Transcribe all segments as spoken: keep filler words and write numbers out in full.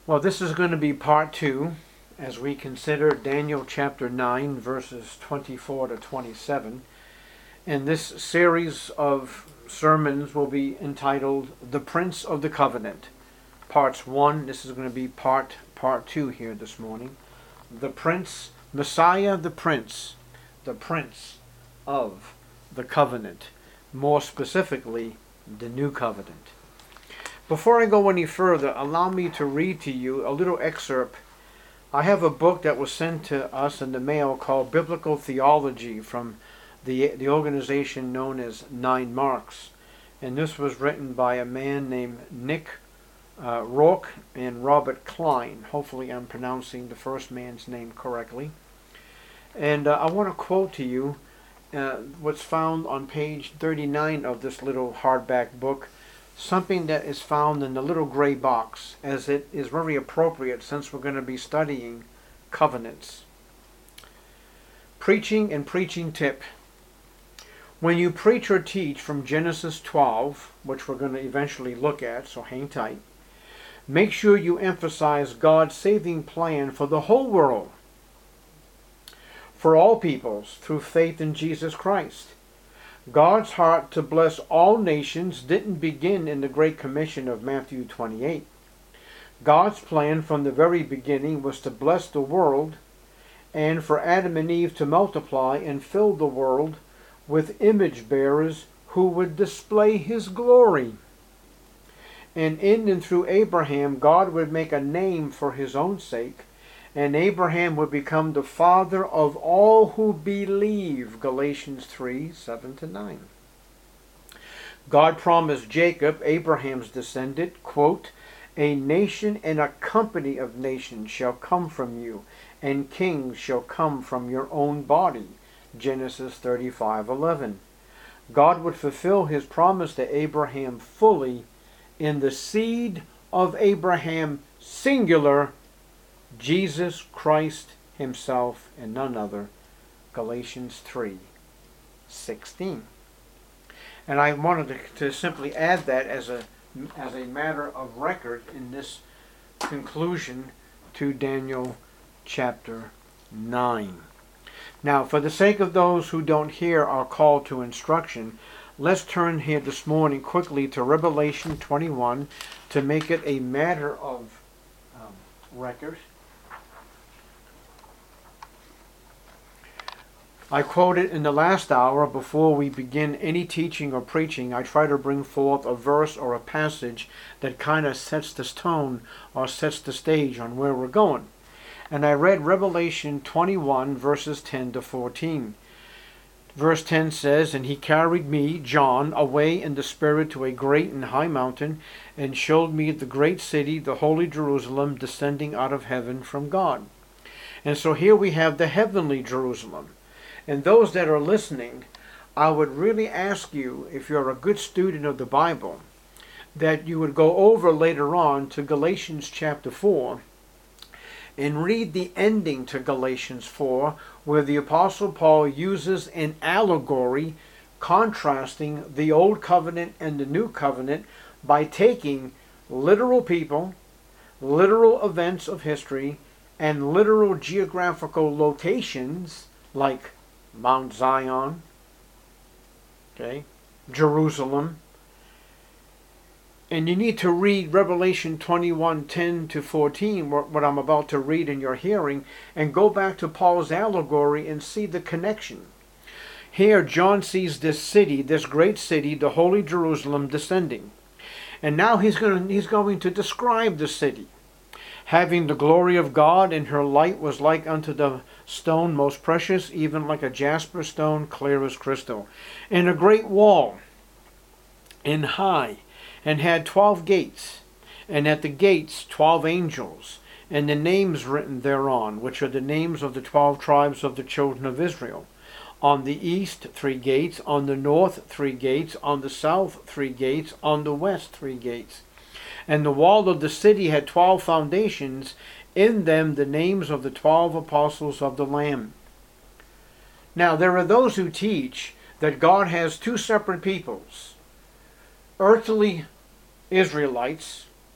Well, this is going to be part two as we consider Daniel chapter nine, verses twenty-four to twenty-seven. And this series of sermons will be entitled The Prince of the Covenant. Parts one, this is going to be part, part two here this morning. The Prince, Messiah the Prince, the Prince of the Covenant. More specifically, the New Covenant. Before I go any further, allow me to read to you a little excerpt. I have a book that was sent to us in the mail called Biblical Theology from the, the organization known as Nine Marks. And this was written by a man named Nick uh, Rourke and Robert Klein. Hopefully I'm pronouncing the first man's name correctly. And uh, I want to quote to you uh, what's found on page thirty-nine of this little hardback book. Something that is found in the little gray box, as it is very appropriate since we're going to be studying covenants. Preaching and preaching tip. When you preach or teach from Genesis twelve, which we're going to eventually look at, so hang tight, make sure you emphasize God's saving plan for the whole world, for all peoples, through faith in Jesus Christ. God's heart to bless all nations didn't begin in the Great Commission of Matthew twenty-eight. God's plan from the very beginning was to bless the world and for Adam and Eve to multiply and fill the world with image bearers who would display His glory. And in and through Abraham, God would make a name for His own sake, and Abraham would become the father of all who believe, Galatians three, seven to nine. God promised Jacob, Abraham's descendant, quote, "A nation and a company of nations shall come from you, and kings shall come from your own body," Genesis thirty-five, eleven. God would fulfill His promise to Abraham fully in the seed of Abraham, singular, Jesus Christ Himself and none other, Galatians three, sixteen. And I wanted to, to simply add that as a, as a matter of record in this conclusion to Daniel chapter nine. Now, for the sake of those who don't hear our call to instruction, let's turn here this morning quickly to Revelation twenty-one to make it a matter of um, record. I quoted in the last hour, before we begin any teaching or preaching, I try to bring forth a verse or a passage that kind of sets the tone or sets the stage on where we're going. And I read Revelation twenty-one, verses ten to fourteen. Verse ten says, "And He carried me, John, away in the Spirit to a great and high mountain, and showed me the great city, the holy Jerusalem, descending out of heaven from God." And so here we have the heavenly Jerusalem. And those that are listening, I would really ask you, if you're a good student of the Bible, that you would go over later on to Galatians chapter four and read the ending to Galatians four, where the Apostle Paul uses an allegory contrasting the Old Covenant and the New Covenant by taking literal people, literal events of history, and literal geographical locations like Mount Zion, okay, Jerusalem. And you need to read Revelation twenty-one, ten to fourteen, what I'm about to read in your hearing, and go back to Paul's allegory and see the connection. Here, John sees this city, this great city, the holy Jerusalem, descending. And now he's going to, he's going to describe the city. "Having the glory of God, and her light was like unto the stone most precious, even like a jasper stone, clear as crystal. And a great wall, and high, and had twelve gates, and at the gates twelve angels, and the names written thereon, which are the names of the twelve tribes of the children of Israel. On the east three gates, on the north three gates, on the south three gates, on the west three gates. And the wall of the city had twelve foundations, in them the names of the twelve apostles of the Lamb." Now, there are those who teach that God has two separate peoples, earthly Israelites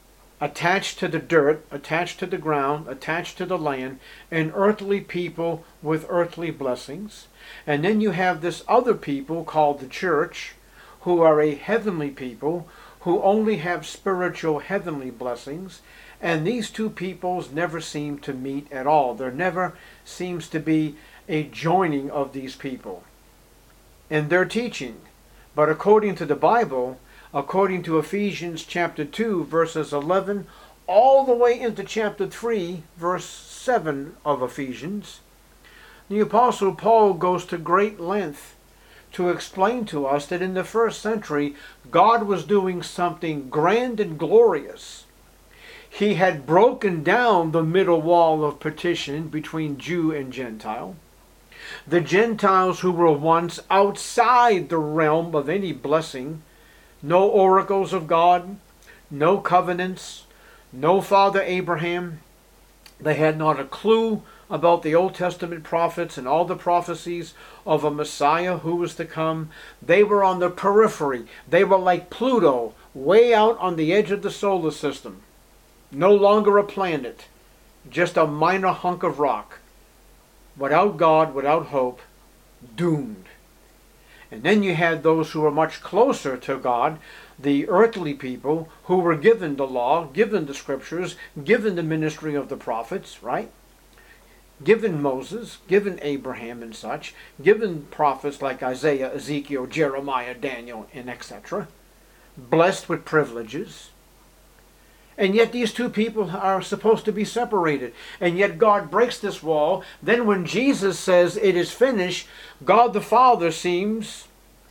attached to the dirt, attached to the ground, attached to the land, and earthly people with earthly blessings. And then you have this other people called the church, who are a heavenly people, who only have spiritual heavenly blessings. And these two peoples never seem to meet at all. There never seems to be a joining of these people in their teaching. But according to the Bible, according to Ephesians chapter two, verses eleven, all the way into chapter three, verse seven of Ephesians, the Apostle Paul goes to great length to explain to us that in the first century, God was doing something grand and glorious. He had broken down the middle wall of partition between Jew and Gentile. The Gentiles who were once outside the realm of any blessing, no oracles of God, no covenants, no Father Abraham. They had not a clue about the Old Testament prophets and all the prophecies of a Messiah who was to come. They were on the periphery. They were like Pluto, way out on the edge of the solar system. No longer a planet, just a minor hunk of rock. Without God, without hope, doomed. And then you had those who were much closer to God, the earthly people who were given the law, given the scriptures, given the ministry of the prophets, right? Given Moses, given Abraham and such, given prophets like Isaiah, Ezekiel, Jeremiah, Daniel, and et cetera, blessed with privileges. And yet these two people are supposed to be separated. And yet God breaks this wall. Then when Jesus says it is finished, God the Father seems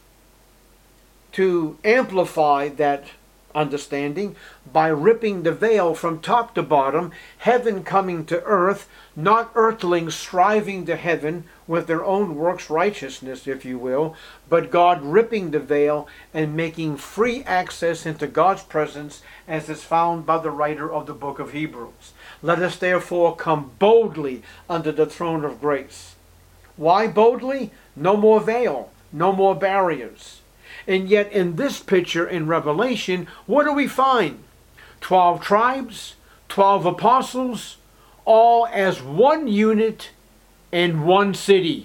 to amplify that understanding by ripping the veil from top to bottom, heaven coming to earth, not earthlings striving to heaven with their own works righteousness, if you will, but God ripping the veil and making free access into God's presence, as is found by the writer of the book of Hebrews. Let us therefore come boldly under the throne of grace. Why boldly? No more veil, no more barriers. And yet in this picture in Revelation, what do we find? Twelve tribes, twelve apostles, all as one unit in one city.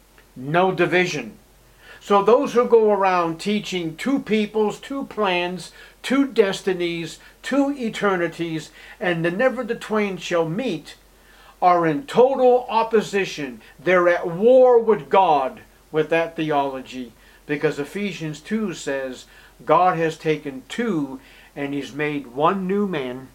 No division. So those who go around teaching two peoples, two plans, two destinies, two eternities, and the never the twain shall meet, are in total opposition. They're at war with God with that theology. Because Ephesians two says God has taken two and He's made one new man.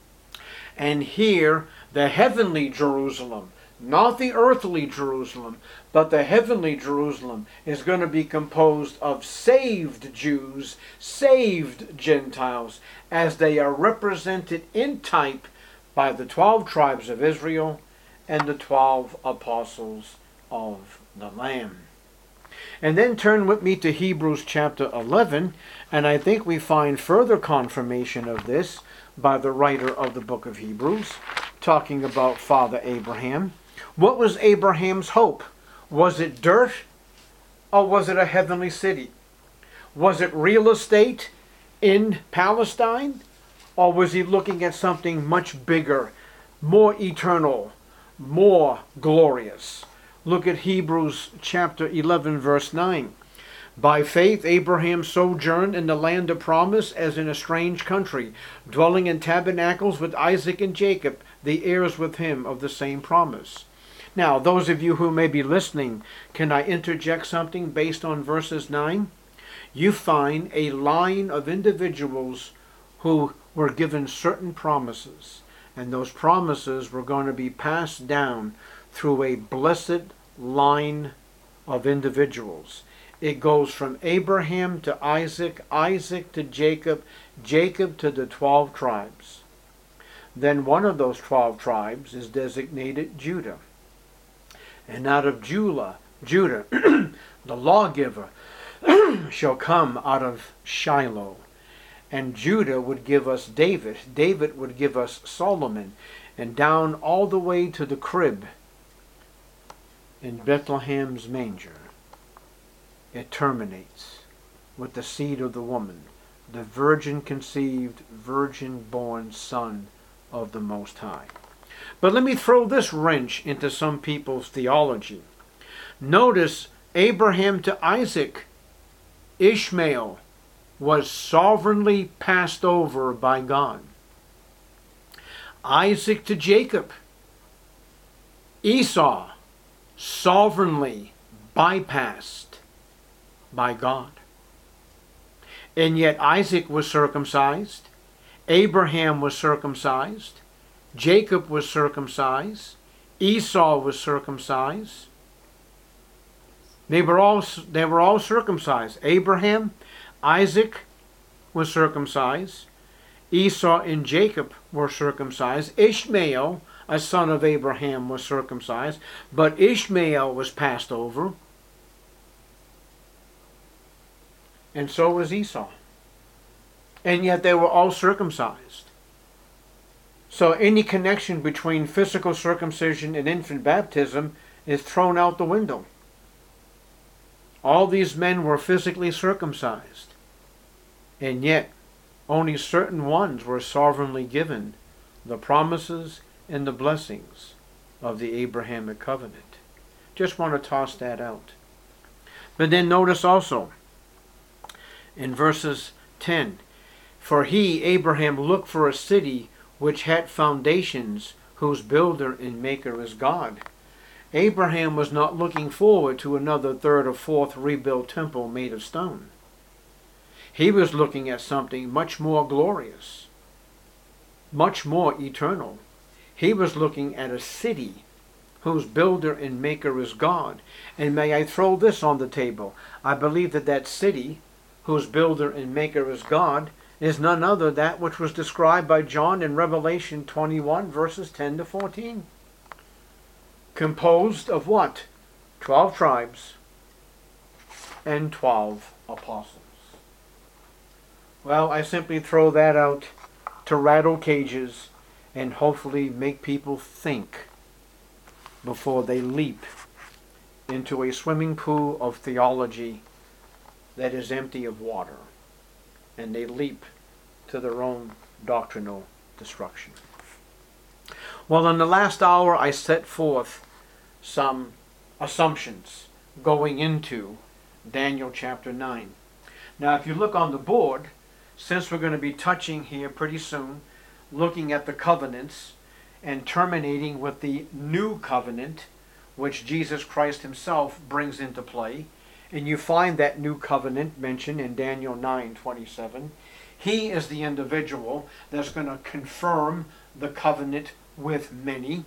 And here, the heavenly Jerusalem, not the earthly Jerusalem, but the heavenly Jerusalem is going to be composed of saved Jews, saved Gentiles, as they are represented in type by the twelve tribes of Israel and the twelve apostles of the Lamb. And then turn with me to Hebrews chapter eleven, and I think we find further confirmation of this by the writer of the book of Hebrews, talking about Father Abraham. What was Abraham's hope? Was it dirt, or was it a heavenly city? Was it real estate in Palestine, or was he looking at something much bigger, more eternal, more glorious? Look at Hebrews chapter eleven, verse nine. By faith Abraham sojourned in the land of promise as in a strange country, dwelling in tabernacles with Isaac and Jacob, the heirs with him of the same promise. Now, those of you who may be listening, can I interject something based on verses nine? You find a line of individuals who were given certain promises, and those promises were going to be passed down through a blessed line of individuals. It goes from Abraham to Isaac, Isaac to Jacob, Jacob to the twelve tribes. Then one of those twelve tribes is designated Judah. And out of Judah, Judah, the lawgiver, shall come out of Shiloh. And Judah would give us David. David would give us Solomon. And down all the way to the crib in Bethlehem's manger, it terminates with the seed of the woman, the virgin conceived, virgin-born Son of the Most High. But let me throw this wrench into some people's theology. Notice Abraham to Isaac, Ishmael was sovereignly passed over by God. Isaac to Jacob, Esau sovereignly bypassed by God. And yet Isaac was circumcised, Abraham was circumcised, Jacob was circumcised, Esau was circumcised. They were all, they were all circumcised. Abraham, Isaac was circumcised. Esau and Jacob were circumcised. Ishmael, a son of Abraham, was circumcised. But Ishmael was passed over. And so was Esau. And yet they were all circumcised. So any connection between physical circumcision and infant baptism is thrown out the window. All these men were physically circumcised. And yet only certain ones were sovereignly given the promises and the blessings of the Abrahamic covenant. Just want to toss that out. But then notice also in verses ten, for he, Abraham, looked for a city which had foundations, whose builder and maker is God. Abraham was not looking forward to another third or fourth rebuilt temple made of stone. He was looking at something much more glorious, much more eternal. He was looking at a city whose builder and maker is God. And may I throw this on the table? I believe that that city whose builder and maker is God is none other than that which was described by John in Revelation twenty-one, verses ten to fourteen. Composed of what? Twelve tribes and twelve apostles. Well, I simply throw that out to rattle cages and hopefully make people think before they leap into a swimming pool of theology that is empty of water, and they leap to their own doctrinal destruction. Well, in the last hour I set forth some assumptions going into Daniel chapter nine. Now, if you look on the board, since we're going to be touching here pretty soon, looking at the covenants and terminating with the new covenant, which Jesus Christ himself brings into play, and you find that new covenant mentioned in Daniel nine twenty-seven, he is the individual that's going to confirm the covenant with many,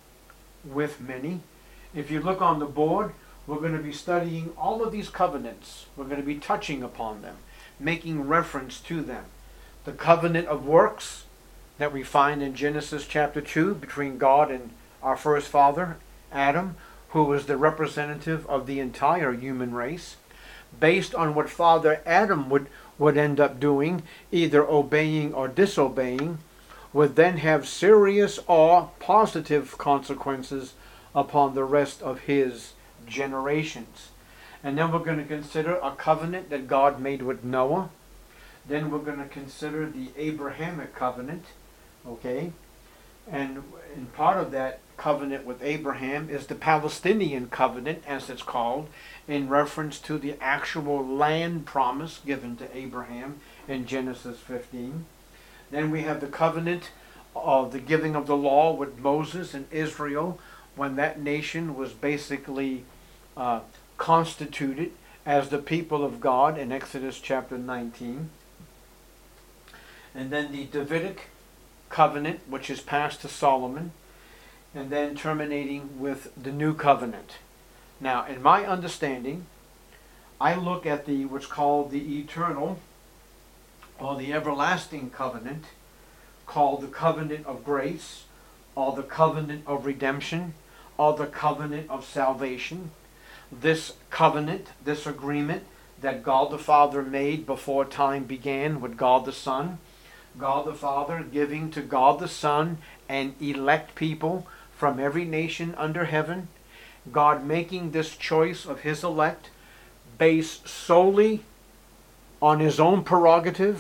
with many. If you look on the board, we're going to be studying all of these covenants. We're going to be touching upon them, making reference to them. The covenant of works that we find in Genesis chapter two between God and our first father, Adam, who was the representative of the entire human race, based on what Father Adam would, would end up doing, either obeying or disobeying, would then have serious or positive consequences upon the rest of his generations. And then we're going to consider a covenant that God made with Noah. Then we're going to consider the Abrahamic covenant, okay? And, and part of that covenant with Abraham is the Palestinian covenant, as it's called, in reference to the actual land promise given to Abraham in Genesis fifteen. Then we have the covenant of the giving of the law with Moses and Israel, when that nation was basically uh, constituted as the people of God in Exodus chapter nineteen. And then the Davidic covenant, which is passed to Solomon, and then terminating with the new covenant. Now, in my understanding, I look at the what's called the eternal or the everlasting covenant, called the covenant of grace, or the covenant of redemption, or the covenant of salvation. This covenant, this agreement that God the Father made before time began with God the Son, God the Father giving to God the Son an elect people from every nation under heaven, God making this choice of his elect based solely on his own prerogative,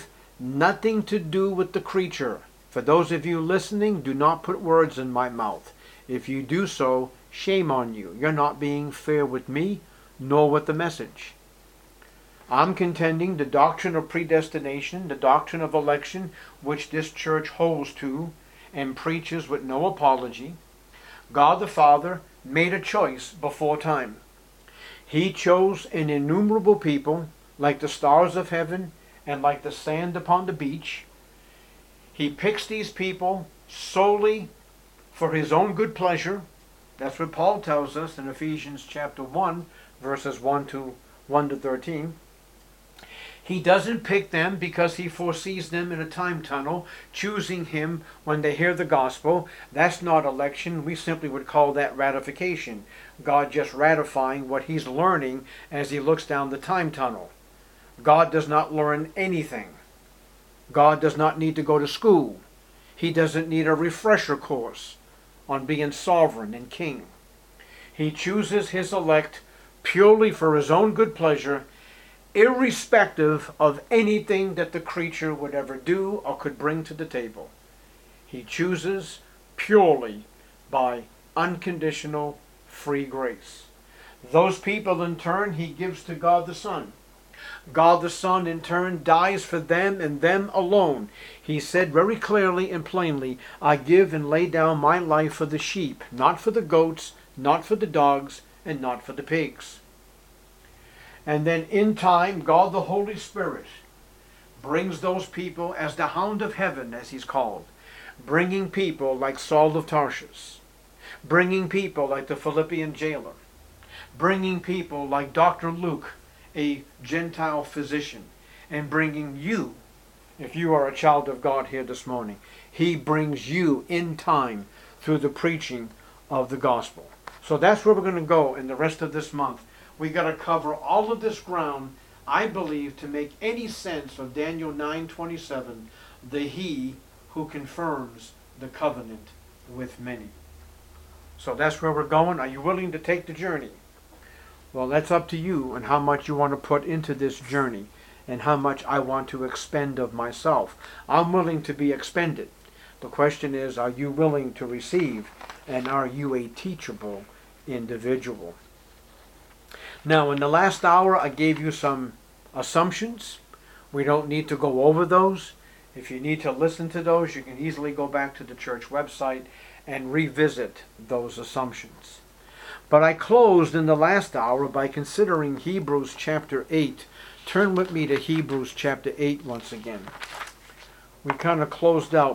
nothing to do with the creature. For those of you listening, do not put words in my mouth. If you do so, shame on you. You're not being fair with me, nor with the message. I'm contending the doctrine of predestination, the doctrine of election, which this church holds to and preaches with no apology. God the Father made a choice before time. He chose an innumerable people, like the stars of heaven and like the sand upon the beach. He picks these people solely for his own good pleasure. That's what Paul tells us in Ephesians chapter one, verses one to one to thirteen. He doesn't pick them because he foresees them in a time tunnel, choosing him when they hear the gospel. That's not election. We simply would call that ratification. God just ratifying what he's learning as he looks down the time tunnel. God does not learn anything. God does not need to go to school. He doesn't need a refresher course on being sovereign and king. He chooses his elect purely for his own good pleasure, irrespective of anything that the creature would ever do or could bring to the table. He chooses purely by unconditional free grace. Those people in turn he gives to God the Son. God the Son in turn dies for them and them alone. He said very clearly and plainly, I give and lay down my life for the sheep, not for the goats, not for the dogs, and not for the pigs. And then in time, God the Holy Spirit brings those people as the hound of heaven, as he's called, bringing people like Saul of Tarsus, bringing people like the Philippian jailer, bringing people like Doctor Luke, a Gentile physician, and bringing you, if you are a child of God here this morning, he brings you in time through the preaching of the gospel. So that's where we're going to go in the rest of this month. We got to cover all of this ground, I believe, to make any sense of Daniel nine twenty-seven, the he who confirms the covenant with many. So that's where we're going. Are you willing to take the journey? Well, that's up to you and how much you want to put into this journey and how much I want to expend of myself. I'm willing to be expended. The question is, are you willing to receive, and are you a teachable individual? Now, in the last hour, I gave you some assumptions. We don't need to go over those. If you need to listen to those, you can easily go back to the church website and revisit those assumptions. But I closed in the last hour by considering Hebrews chapter eight. Turn with me to Hebrews chapter eight once again. We kind of closed out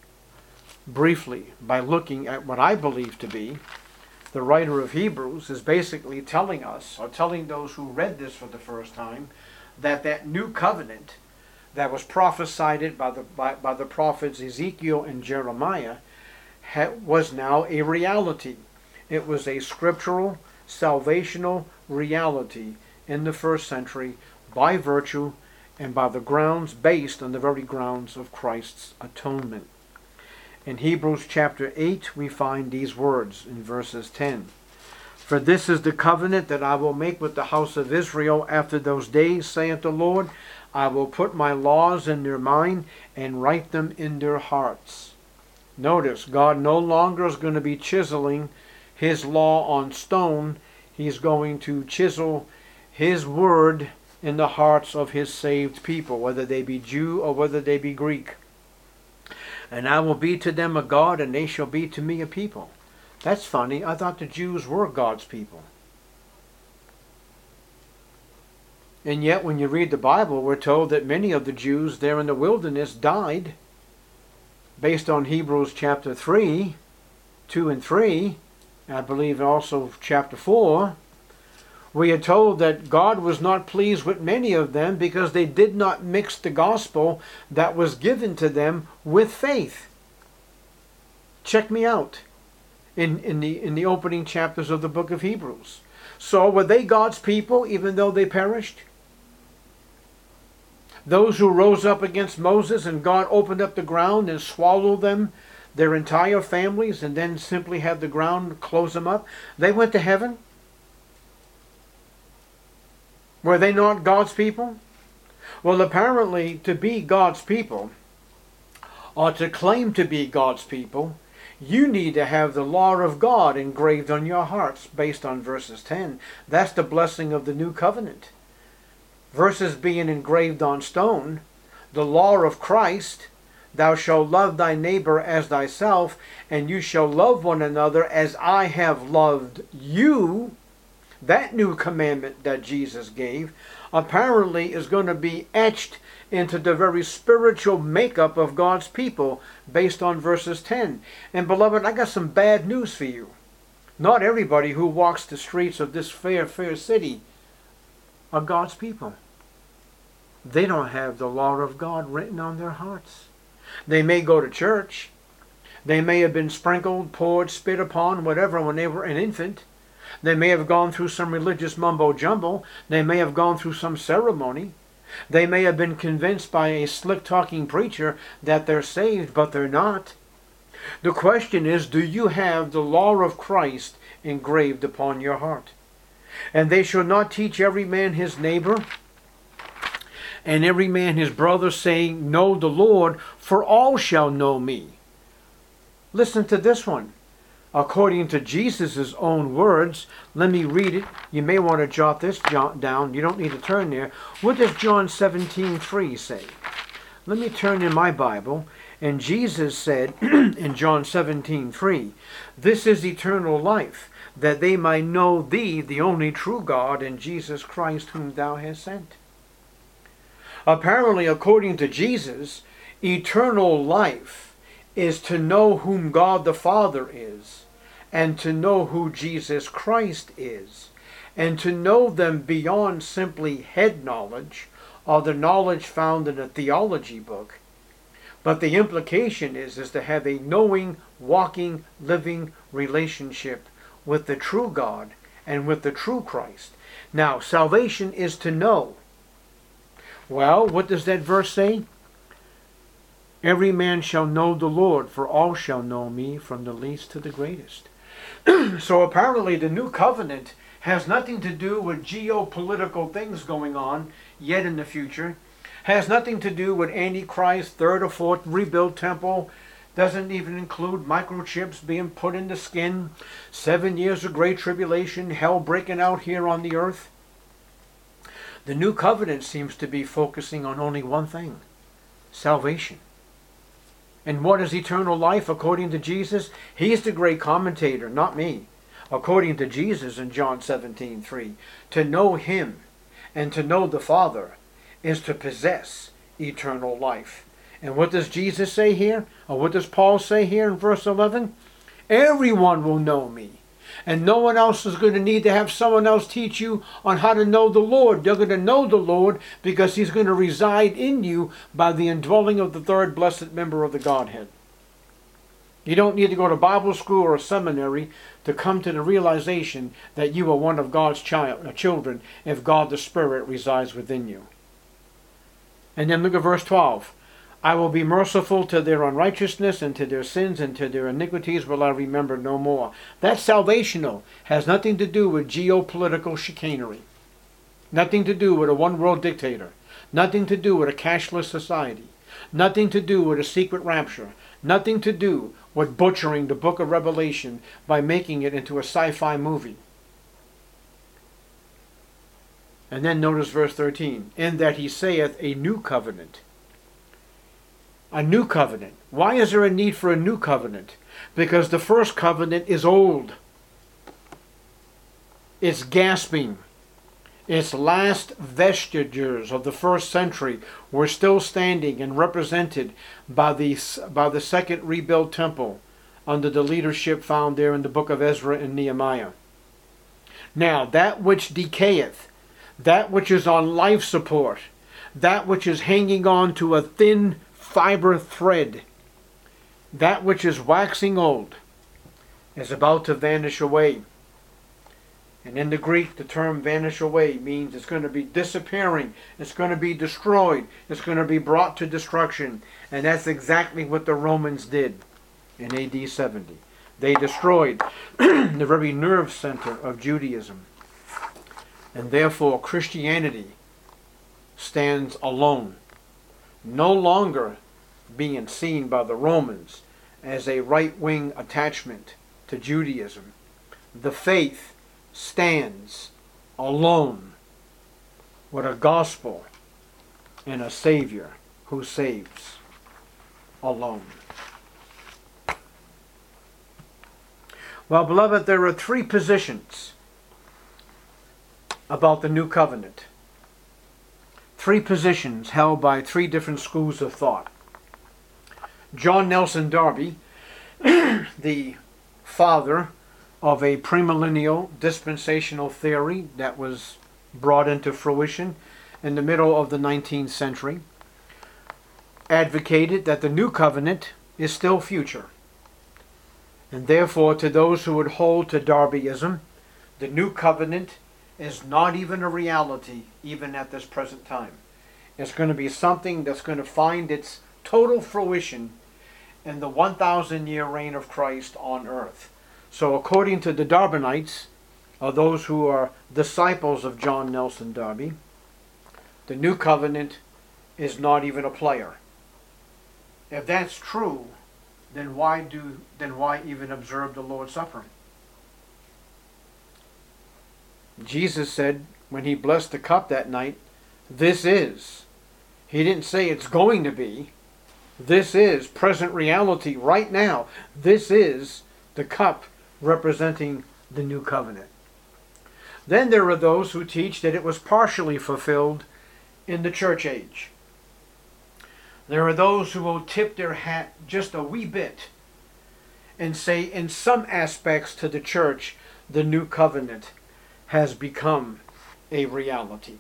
briefly by looking at what I believe to be the writer of Hebrews is basically telling us, or telling those who read this for the first time, that that new covenant that was prophesied by the, by, by the prophets Ezekiel and Jeremiah ha, was now a reality. It was a scriptural, salvational reality in the first century by virtue and by the grounds, based on the very grounds of Christ's atonement. In Hebrews chapter eight, we find these words in verses ten. For this is the covenant that I will make with the house of Israel after those days, saith the Lord. I will put my laws in their mind and write them in their hearts. Notice, God no longer is going to be chiseling his law on stone. He's going to chisel his word in the hearts of his saved people, whether they be Jew or whether they be Greek. And I will be to them a God, and they shall be to me a people. That's funny. I thought the Jews were God's people. And yet when you read the Bible, we're told that many of the Jews there in the wilderness died, based on Hebrews chapter three, two and three, I believe also chapter four. We are told that God was not pleased with many of them because they did not mix the gospel that was given to them with faith. Check me out in, in, the, in the opening chapters of the book of Hebrews. So were they God's people even though they perished? Those who rose up against Moses and God opened up the ground and swallowed them, their entire families, and then simply had the ground close them up, they went to heaven? Were they not God's people? Well, apparently, to be God's people, or to claim to be God's people, you need to have the law of God engraved on your hearts, based on verses ten. That's the blessing of the new covenant. Verses being engraved on stone, the law of Christ, thou shalt love thy neighbor as thyself, and you shall love one another as I have loved you. That new commandment that Jesus gave apparently is going to be etched into the very spiritual makeup of God's people based on verses ten. And beloved, I got some bad news for you. Not everybody who walks the streets of this fair, fair city are God's people. They don't have the law of God written on their hearts. They may go to church. They may have been sprinkled, poured, spit upon, whatever, when they were an infant. They may have gone through some religious mumbo-jumbo. They may have gone through some ceremony. They may have been convinced by a slick-talking preacher that they're saved, but they're not. The question is, do you have the law of Christ engraved upon your heart? And they shall not teach every man his neighbor, and every man his brother, saying, Know the Lord, for all shall know me. Listen to this one. According to Jesus' own words, let me read it. You may want to jot this down. You don't need to turn there. What does John seventeen three say? Let me turn in my Bible. And Jesus said in John seventeen three, This is eternal life, that they might know thee, the only true God, and Jesus Christ whom thou hast sent. Apparently, according to Jesus, eternal life is to know whom God the Father is, and to know who Jesus Christ is, and to know them beyond simply head knowledge or the knowledge found in a theology book. But the implication is, is to have a knowing, walking, living relationship with the true God and with the true Christ. Now, salvation is to know. Well, what does that verse say? Every man shall know the Lord, for all shall know me, from the least to the greatest. So apparently the new covenant has nothing to do with geopolitical things going on yet in the future. Has nothing to do with Antichrist, third or fourth rebuilt temple. Doesn't even include microchips being put in the skin. Seven years of great tribulation, hell breaking out here on the earth. The new covenant seems to be focusing on only one thing: salvation. And what is eternal life according to Jesus? He's the great commentator, not me. According to Jesus in John seventeen three, to know Him and to know the Father is to possess eternal life. And what does Jesus say here? Or what does Paul say here in verse eleven? Everyone will know me. And no one else is going to need to have someone else teach you on how to know the Lord. You're going to know the Lord because He's going to reside in you by the indwelling of the third blessed member of the Godhead. You don't need to go to Bible school or a seminary to come to the realization that you are one of God's child, children if God the Spirit resides within you. And then look at verse twelve. I will be merciful to their unrighteousness, and to their sins and to their iniquities will I remember no more. That's salvational. Has nothing to do with geopolitical chicanery. Nothing to do with a one-world dictator. Nothing to do with a cashless society. Nothing to do with a secret rapture. Nothing to do with butchering the book of Revelation by making it into a sci-fi movie. And then notice verse thirteen. In that He saith a new covenant. A new covenant. Why is there a need for a new covenant? Because the first covenant is old. It's gasping. Its last vestiges of the first century were still standing and represented by the, by the second rebuilt temple under the leadership found there in the book of Ezra and Nehemiah. Now, that which decayeth, that which is on life support, that which is hanging on to a thin fiber thread, that which is waxing old, is about to vanish away. And in the Greek, the term vanish away means it's going to be disappearing, it's going to be destroyed, it's going to be brought to destruction. And that's exactly what the Romans did in A D seventy. They destroyed the very nerve center of Judaism. And therefore Christianity stands alone, no longer being seen by the Romans as a right-wing attachment to Judaism. The faith stands alone with a gospel and a Savior who saves alone. Well, beloved, there are three positions about the new covenant. Three positions held by three different schools of thought. John Nelson Darby, the father of a premillennial dispensational theory that was brought into fruition in the middle of the nineteenth century, advocated that the new covenant is still future. And therefore, to those who would hold to Darbyism, the new covenant is not even a reality even at this present time. It's going to be something that's going to find its total fruition in the one thousand year reign of Christ on earth. So according to the Darbynites, or those who are disciples of John Nelson Darby, the new covenant is not even a player. If that's true, then why do then why even observe the Lord's Supper? Jesus said when he blessed the cup that night, this is. He didn't say it's going to be. This is present reality right now. This is the cup representing the new covenant. Then there are those who teach that it was partially fulfilled in the church age. There are those who will tip their hat just a wee bit and say in some aspects to the church, the new covenant has become a reality.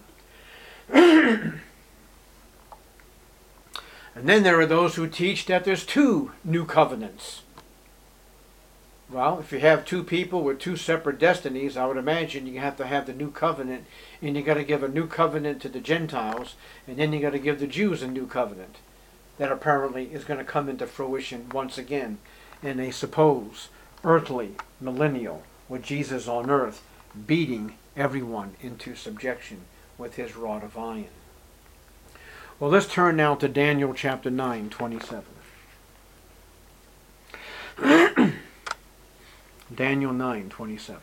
And then there are those who teach that there's two new covenants. Well, if you have two people with two separate destinies, I would imagine you have to have the new covenant, and you got to give a new covenant to the Gentiles, and then you got to give the Jews a new covenant that apparently is going to come into fruition once again in a supposed earthly millennial with Jesus on earth beating everyone into subjection with his rod of iron. Well, let's turn now to Daniel chapter nine, twenty-seven. Daniel nine, twenty-seven.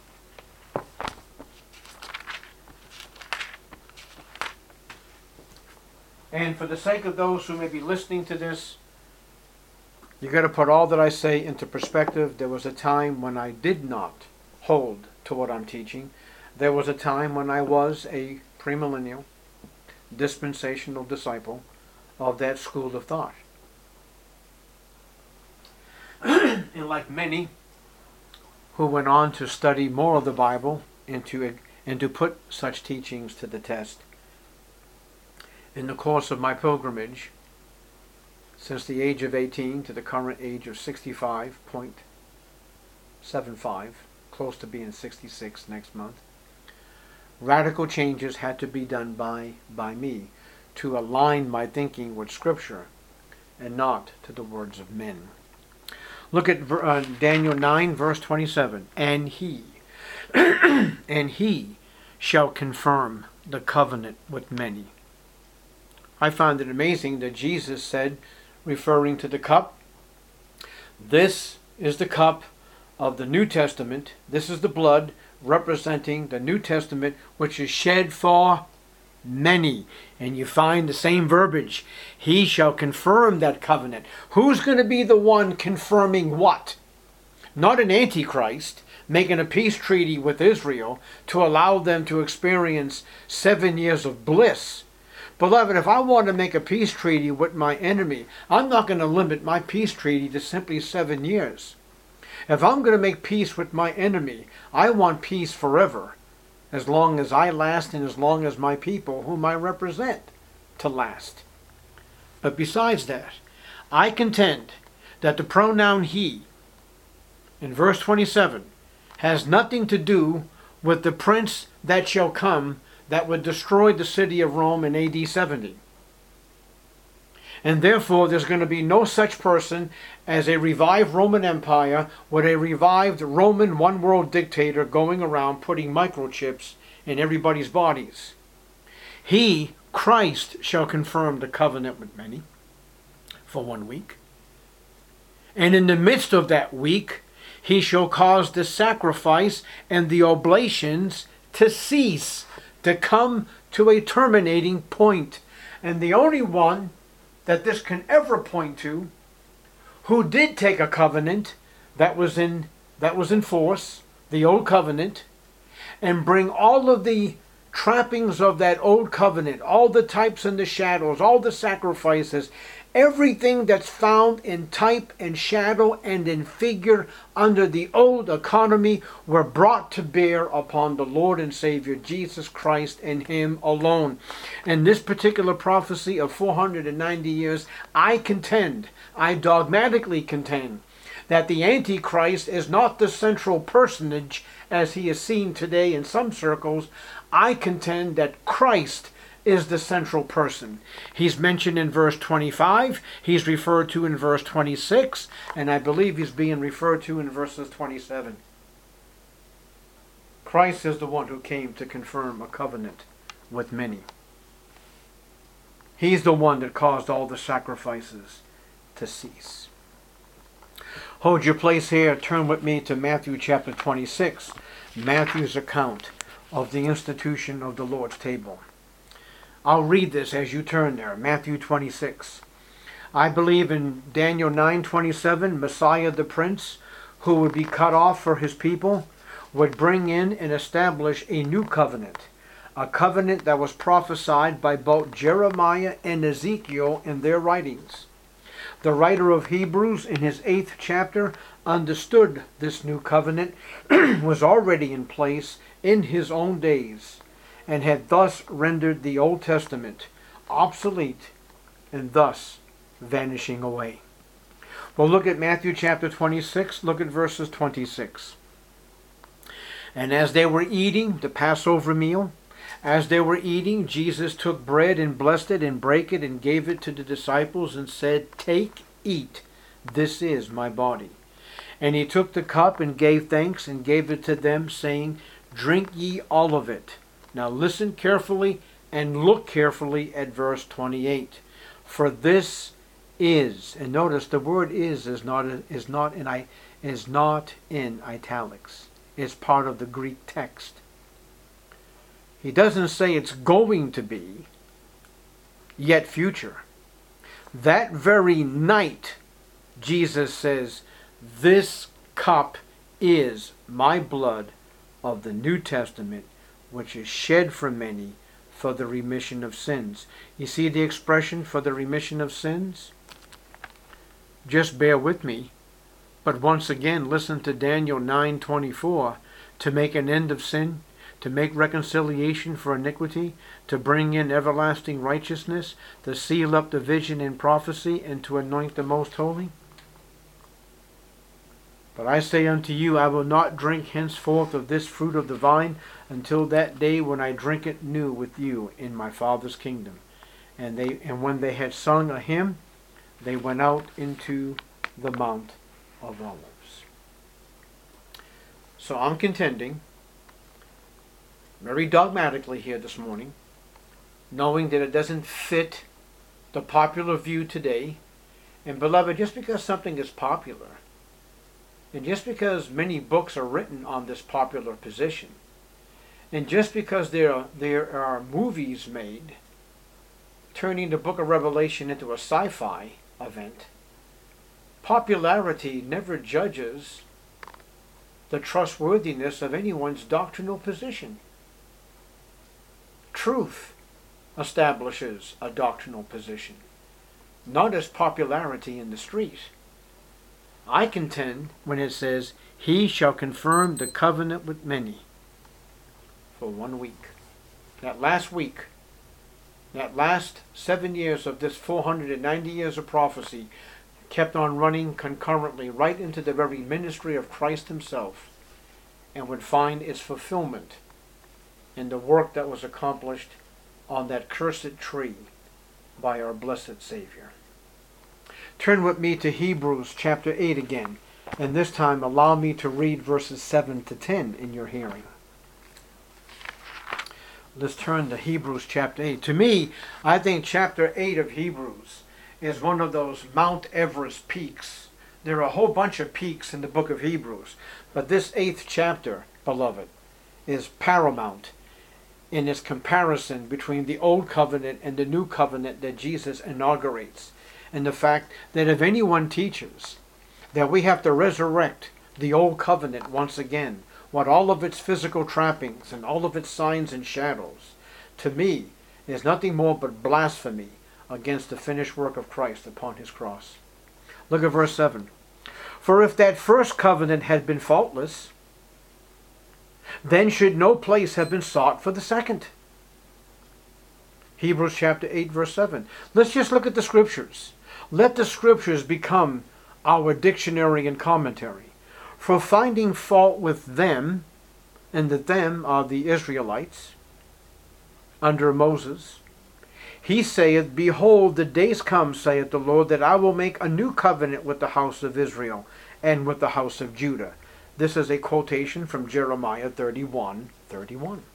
And for the sake of those who may be listening to this, you got to put all that I say into perspective. There was a time when I did not hold to what I'm teaching. There was a time when I was a premillennial, dispensational disciple of that school of thought. And like many who went on to study more of the Bible and to, and to put such teachings to the test, in the course of my pilgrimage, since the age of eighteen to the current age of sixty-five point seven five, close to being sixty-six next month, radical changes had to be done by, by me to align my thinking with Scripture and not to the words of men. Look at uh, Daniel nine, verse twenty-seven. And he, and he shall confirm the covenant with many. I found it amazing that Jesus said, referring to the cup, this is the cup of the New Testament. This is the blood representing the New Testament, which is shed for many. And you find the same verbiage. He shall confirm that covenant. Who's going to be the one confirming what? Not an antichrist making a peace treaty with Israel to allow them to experience seven years of bliss. Beloved, if I want to make a peace treaty with my enemy, I'm not going to limit my peace treaty to simply seven years. If I'm going to make peace with my enemy, I want peace forever, as long as I last and as long as my people, whom I represent, to last. But besides that, I contend that the pronoun he, in verse twenty-seven, has nothing to do with the prince that shall come that would destroy the city of Rome in A D seventy. And therefore there's going to be no such person as a revived Roman Empire with a revived Roman one-world dictator going around putting microchips in everybody's bodies. He Christ shall confirm the covenant with many for one week. And in the midst of that week, he shall cause the sacrifice and the oblations to cease, to come to a terminating point. And the only one that this can ever point to, who did take a covenant that was in that was in force, the old covenant, and bring all of the trappings of that old covenant, all the types and the shadows, all the sacrifices, everything that's found in type and shadow and in figure under the old economy were brought to bear upon the Lord and Savior Jesus Christ and Him alone. And this particular prophecy of four hundred ninety years, I contend, I dogmatically contend, that the Antichrist is not the central personage as he is seen today in some circles. I contend that Christ is the central person. He's mentioned in verse twenty-five, he's referred to in verse twenty-six, and I believe he's being referred to in verses twenty-seven. Christ is the one who came to confirm a covenant with many. He's the one that caused all the sacrifices to cease. Hold your place here. Turn with me to Matthew chapter twenty-six, Matthew's account of the institution of the Lord's table. I'll read this as you turn there. Matthew twenty-six. I believe in Daniel nine twenty-seven, Messiah the Prince, who would be cut off for his people, would bring in and establish a new covenant. A covenant that was prophesied by both Jeremiah and Ezekiel in their writings. The writer of Hebrews in his eighth chapter understood this new covenant was already in place in his own days, and had thus rendered the Old Testament obsolete and thus vanishing away. Well, look at Matthew chapter twenty-six, look at verses twenty-six. And as they were eating the Passover meal, as they were eating, Jesus took bread and blessed it and brake it and gave it to the disciples and said, Take, eat, this is my body. And he took the cup and gave thanks and gave it to them, saying, Drink ye all of it. Now listen carefully and look carefully at verse twenty-eight. For this is, and notice the word is is not is not in I is not in italics. It's part of the Greek text. He doesn't say it's going to be, yet future. That very night, Jesus says, This cup is my blood of the New Testament, which is shed for many for the remission of sins. You see the expression for the remission of sins? Just bear with me. But once again, listen to Daniel nine twenty-four. To make an end of sin, to make reconciliation for iniquity, to bring in everlasting righteousness, to seal up the vision and prophecy, and to anoint the most holy. But I say unto you, I will not drink henceforth of this fruit of the vine until that day when I drink it new with you in my Father's kingdom. And they and when they had sung a hymn, they went out into the Mount of Olives. So I'm contending, very dogmatically here this morning, knowing that it doesn't fit the popular view today. And beloved, just because something is popular, and just because many books are written on this popular position, and just because there are, there are movies made turning the book of Revelation into a sci-fi event, popularity never judges the trustworthiness of anyone's doctrinal position. Truth establishes a doctrinal position, not as popularity in the street. I contend when it says, He shall confirm the covenant with many for one week. That last week, that last seven years of this four hundred ninety years of prophecy kept on running concurrently right into the very ministry of Christ himself, and would find its fulfillment in the work that was accomplished on that cursed tree by our blessed Savior. Turn with me to Hebrews chapter eight again, and this time allow me to read verses seven to ten in your hearing. Let's turn to Hebrews chapter eight. To me, I think chapter eight of Hebrews is one of those Mount Everest peaks. There are a whole bunch of peaks in the book of Hebrews, but this eighth chapter, beloved, is paramount in its comparison between the old covenant and the new covenant that Jesus inaugurates, and the fact that if anyone teaches that we have to resurrect the old covenant once again, what all of its physical trappings and all of its signs and shadows, to me, is nothing more but blasphemy against the finished work of Christ upon his cross. Look at verse seven. For if that first covenant had been faultless, then should no place have been sought for the second. Hebrews chapter eight, verse seven. Let's just look at the scriptures. Let the scriptures become our dictionary and commentary. For finding fault with them, and the them are the Israelites, under Moses, he saith, Behold, the days come, saith the Lord, that I will make a new covenant with the house of Israel and with the house of Judah. This is a quotation from Jeremiah thirty-one, thirty-one.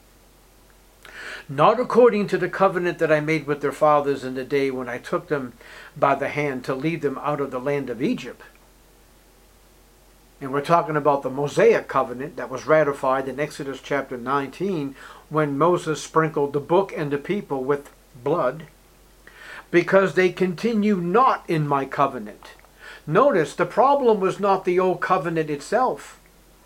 Not according to the covenant that I made with their fathers in the day when I took them by the hand to lead them out of the land of Egypt. And we're talking about the Mosaic covenant that was ratified in Exodus chapter nineteen when Moses sprinkled the book and the people with blood, because they continue not in my covenant. Notice, the problem was not the old covenant itself.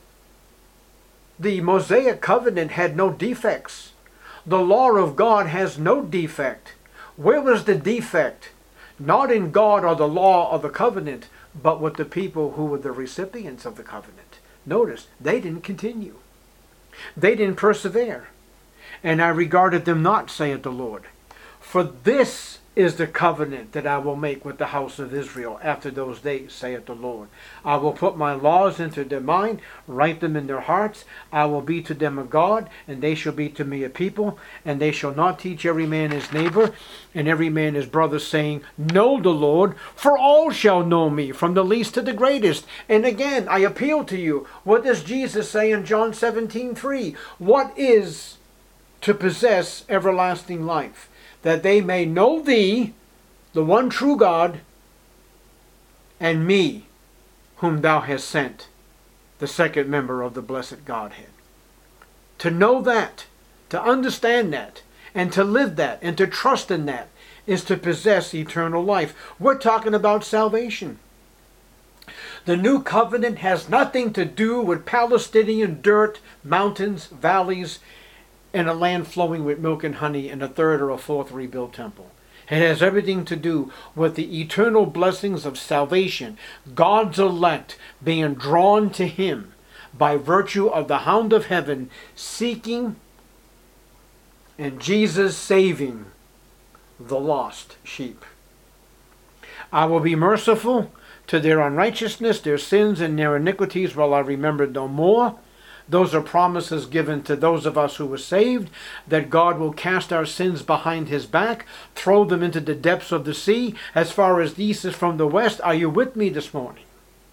The Mosaic covenant had no defects. The law of God has no defect. Where was the defect? Not in God or the law or the covenant, but with the people who were the recipients of the covenant. Notice, they didn't continue. They didn't persevere. And I regarded them not, saith the Lord. For this is the covenant that I will make with the house of Israel after those days, saith the Lord. I will put my laws into their mind, write them in their hearts. I will be to them a God, and they shall be to me a people. And they shall not teach every man his neighbor, and every man his brother, saying, Know the Lord, for all shall know me, from the least to the greatest. And again, I appeal to you. What does Jesus say in John seventeen three? What is to possess everlasting life? That they may know thee, the one true God, and me, whom thou hast sent, the second member of the blessed Godhead. To know that, to understand that, and to live that, and to trust in that, is to possess eternal life. We're talking about salvation. The new covenant has nothing to do with Palestinian dirt, mountains, valleys, and a land flowing with milk and honey, and a third or a fourth rebuilt temple. It has everything to do with the eternal blessings of salvation, God's elect being drawn to him by virtue of the hound of heaven seeking, and Jesus saving the lost sheep. I will be merciful to their unrighteousness, their sins, and their iniquities will I remember no more. Those are promises given to those of us who were saved, that God will cast our sins behind his back, throw them into the depths of the sea, as far as the east is from the west. Are you with me this morning?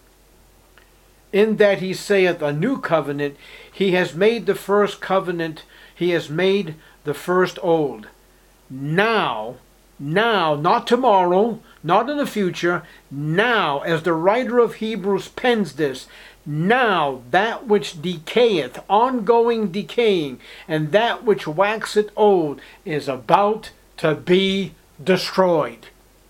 In that he saith a new covenant, he has made the first covenant, he has made the first old. Now, now, not tomorrow, not in the future, now, as the writer of Hebrews pens this, now that which decayeth, ongoing decaying, and that which waxeth old is about to be destroyed.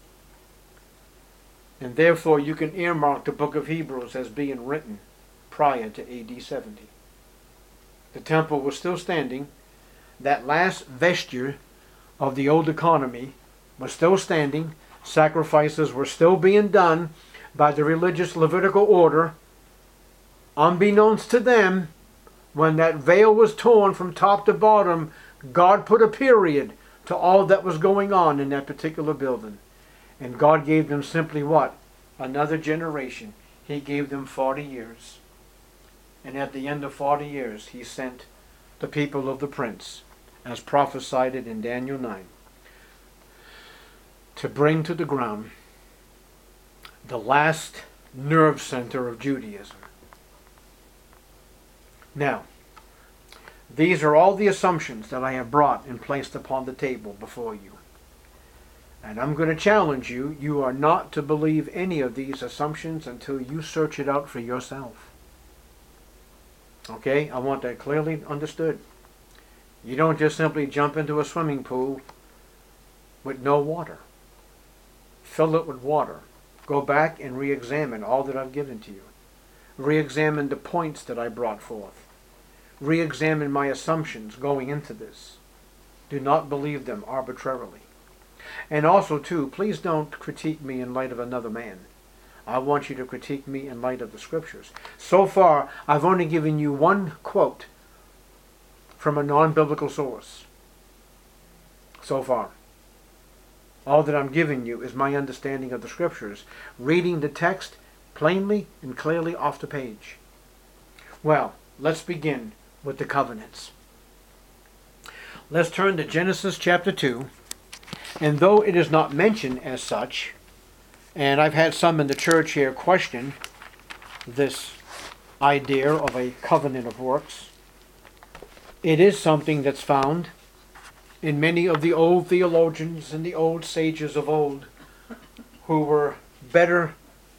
And therefore you can earmark the book of Hebrews as being written prior to A D seventy. The temple was still standing. That last vesture of the old economy was still standing. Sacrifices were still being done by the religious Levitical order. Unbeknownst to them, when that veil was torn from top to bottom, God put a period to all that was going on in that particular building. And God gave them simply what? Another generation. He gave them forty years. And at the end of forty years, he sent the people of the prince, as prophesied in Daniel nine, to bring to the ground the last nerve center of Judaism. Now, These are all the assumptions that I have brought and placed upon the table before you. And I'm going to challenge you. You are not to believe any of these assumptions until you search it out for yourself. Okay? I want that clearly understood. You don't just simply jump into a swimming pool with no water. Fill it with water. Go back and re-examine all that I've given to you. Re-examine the points that I brought forth. Re-examine my assumptions going into this. Do not believe them arbitrarily. And also, too, please don't critique me in light of another man. I want you to critique me in light of the Scriptures. So far, I've only given you one quote from a non-biblical source. So far. All that I'm giving you is my understanding of the Scriptures, reading the text plainly and clearly off the page. Well, let's begin with the covenants. Let's turn to Genesis chapter two. And though it is not mentioned as such, and I've had some in the church here question this idea of a covenant of works, it is something that's found in many of the old theologians and the old sages of old who were better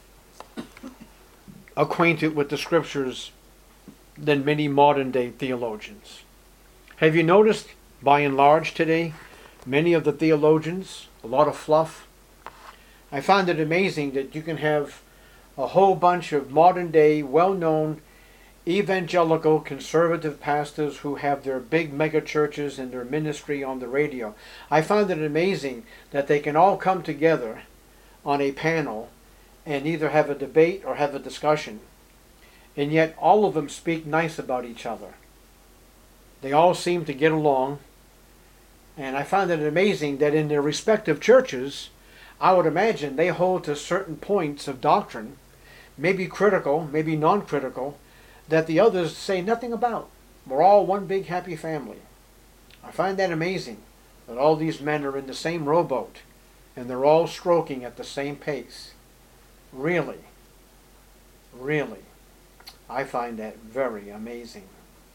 acquainted with the Scriptures than many modern day theologians. Have you noticed, by and large today, many of the theologians, a lot of fluff? I find it amazing that you can have a whole bunch of modern day, well-known, evangelical, conservative pastors who have their big mega churches and their ministry on the radio. I find it amazing that they can all come together on a panel and either have a debate or have a discussion, and yet all of them speak nice about each other. They all seem to get along. And I find it amazing that in their respective churches, I would imagine they hold to certain points of doctrine, maybe critical, maybe non-critical, that the others say nothing about. We're all one big happy family. I find that amazing, that all these men are in the same rowboat, and they're all stroking at the same pace. Really, really, I find that very amazing.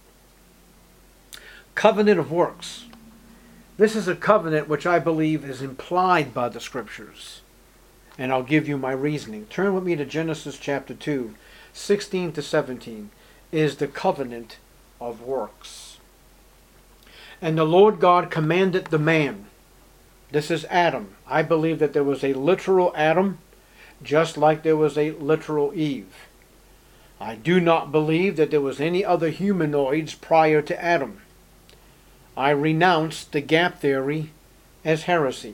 Covenant of works. This is a covenant which I believe is implied by the Scriptures. And I'll give you my reasoning. Turn with me to Genesis chapter two, sixteen to seventeen, is the covenant of works. And the Lord God commanded the man. This is Adam. I believe that there was a literal Adam, just like there was a literal Eve. I do not believe that there was any other humanoids prior to Adam. I renounce the gap theory as heresy.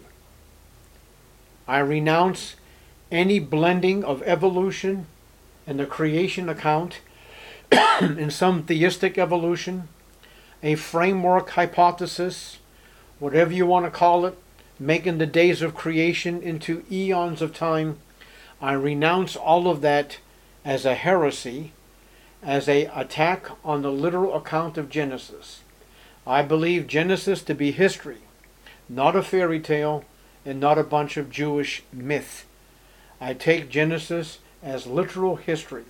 I renounce any blending of evolution and the creation account in some theistic evolution, a framework hypothesis, whatever you want to call it, making the days of creation into eons of time. I renounce all of that as a heresy, as an attack on the literal account of Genesis. I believe Genesis to be history, not a fairy tale and not a bunch of Jewish myth. I take Genesis as literal history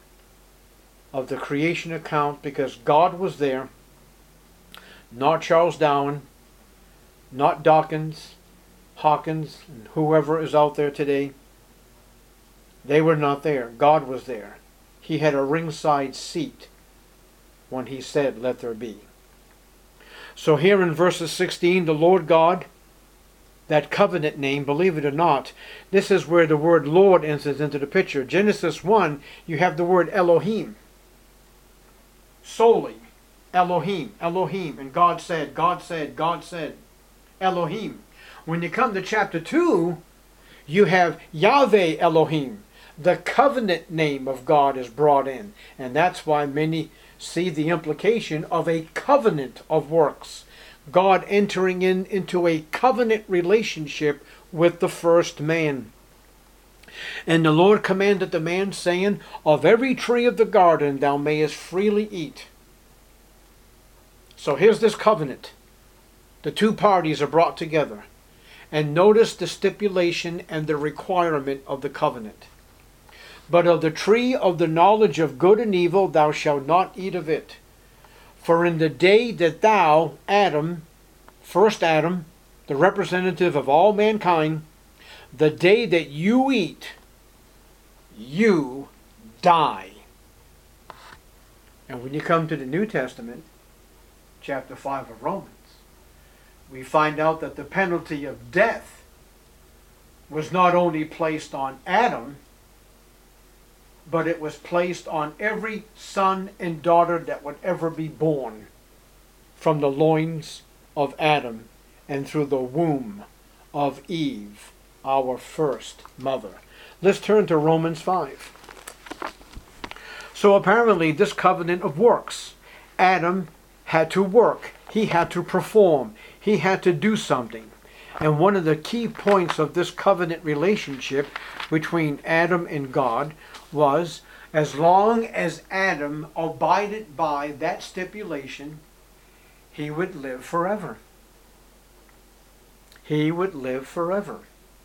of the creation account because God was there, not Charles Darwin, not Dawkins, Hawkins, and whoever is out there today. They were not there. God was there. He had a ringside seat when he said, "Let there be." So here in verses sixteen, the Lord God, that covenant name, believe it or not, this is where the word Lord enters into the picture. Genesis one, you have the word Elohim. Solely Elohim, Elohim. And God said, God said, God said, Elohim. When you come to chapter two, you have Yahweh Elohim. The covenant name of God is brought in. And that's why many see the implication of a covenant of works. God entering in into a covenant relationship with the first man. And the Lord commanded the man, saying, "Of every tree of the garden thou mayest freely eat." So here's this covenant. The two parties are brought together. And notice the stipulation and the requirement of the covenant. "But of the tree of the knowledge of good and evil thou shalt not eat of it. For in the day that thou, Adam, first Adam, the representative of all mankind, the day that you eat, you die. And when you come to the New Testament, chapter five of Romans, we find out that the penalty of death was not only placed on Adam, but it was placed on every son and daughter that would ever be born from the loins of Adam and through the womb of Eve, our first mother. Let's turn to Romans five. So apparently this covenant of works, Adam had to work. He had to perform. He had to do something. And one of the key points of this covenant relationship between Adam and God was, as long as Adam abided by that stipulation, he would live forever. He would live forever.